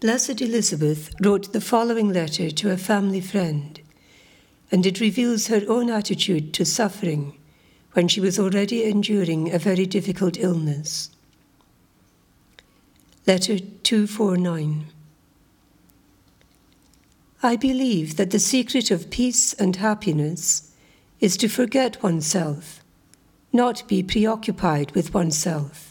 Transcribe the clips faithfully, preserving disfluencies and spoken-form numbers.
Blessed Elizabeth wrote the following letter to a family friend, and it reveals her own attitude to suffering when she was already enduring a very difficult illness. Letter two forty-nine. I believe that the secret of peace and happiness is to forget oneself, not be preoccupied with oneself.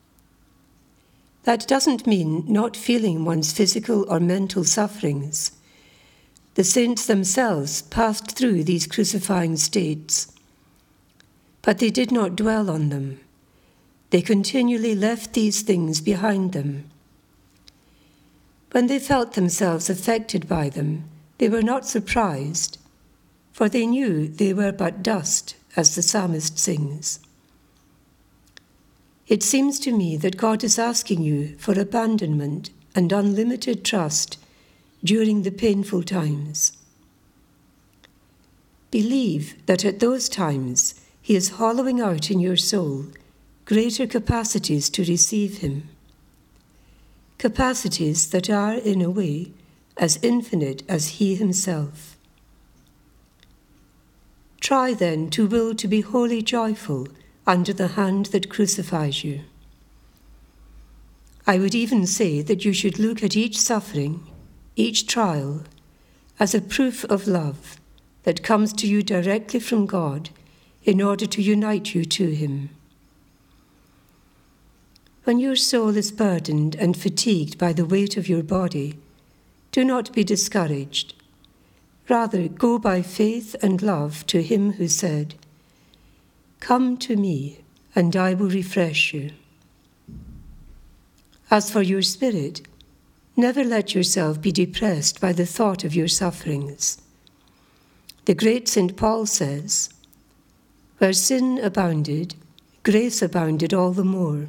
That doesn't mean not feeling one's physical or mental sufferings. The saints themselves passed through these crucifying states, but they did not dwell on them. They continually left these things behind them. When they felt themselves affected by them, they were not surprised, for they knew they were but dust, as the psalmist sings. It seems to me that God is asking you for abandonment and unlimited trust during the painful times. Believe that at those times He is hollowing out in your soul greater capacities to receive Him, capacities that are, in a way, as infinite as He Himself. Try then to will to be wholly joyful under the hand that crucifies you. I would even say that you should look at each suffering, each trial, as a proof of love that comes to you directly from God in order to unite you to Him. When your soul is burdened and fatigued by the weight of your body, do not be discouraged. Rather, go by faith and love to Him who said, "Come to me, and I will refresh you." As for your spirit, never let yourself be depressed by the thought of your sufferings. The great Saint Paul says, "Where sin abounded, grace abounded all the more."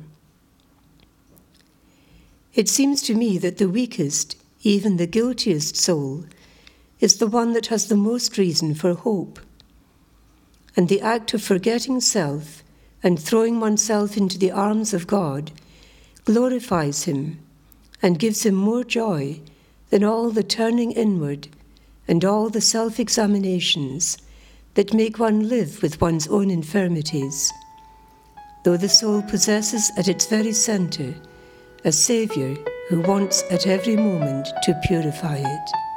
It seems to me that the weakest, even the guiltiest soul, is the one that has the most reason for hope. And the act of forgetting self and throwing oneself into the arms of God glorifies Him and gives Him more joy than all the turning inward and all the self-examinations that make one live with one's own infirmities, though the soul possesses at its very centre a Saviour who wants at every moment to purify it.